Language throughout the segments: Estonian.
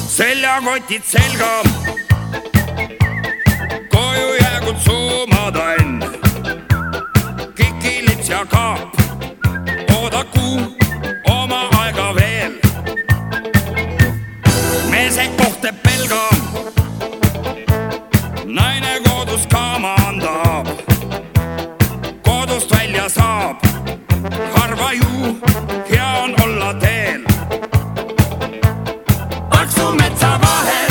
seljakotid selga, koju jäägud suumad õnn. Kikilits ja kaap, oodaku oma aega veel. Meese kohte pelga, naine kodus kaama andab. Kodust välja saab, harva ju hea on olla teel. Paksu metsa vahel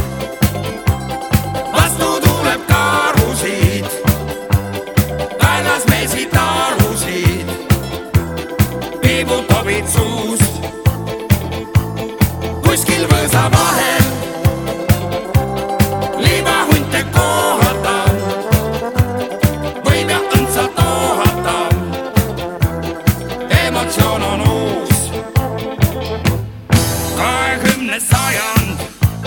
vastu tuleb karusid, kaelas meesid arusid, piibud tobid suust. Kuskil võõsa vahel liibahunte kohata, võib ja õndsalt ohata. Emotsioon on uus, 20. sajand,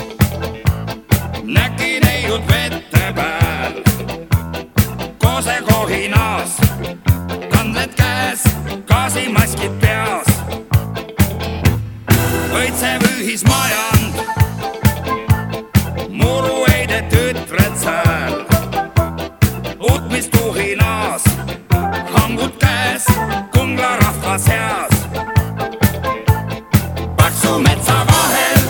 näki neiud vette pääl. Koose kohinas, kandled käes, gaasimaskid peas. Õitsev ühismajand, muruheide tütred sääl. Utmistuhinas, hangud käes, Kungla rahva seas. Paksu metsa vahel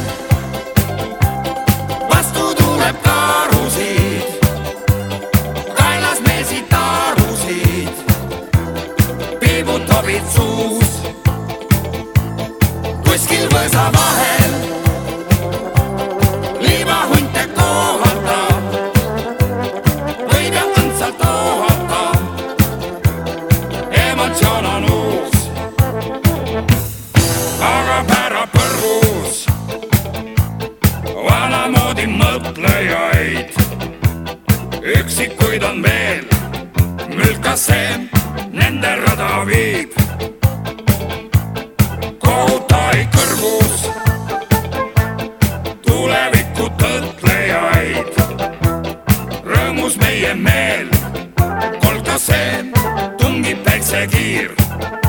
vastu tuleb karusid, kaelas meesid arusid, piibud tobid suus. Kuskil võõsa vahel liibahunte kohata, võib ja õndsalt ohata. Emotsioon on uus, aga pära põrgus vanamoodi mõtlejaid. Üksikuid on veel, mülkas see nende rada viib. Kohutai kõrgus tuleviku tõtlejaid. Rõõmus meie meel, kolka see tungib päiksekiir.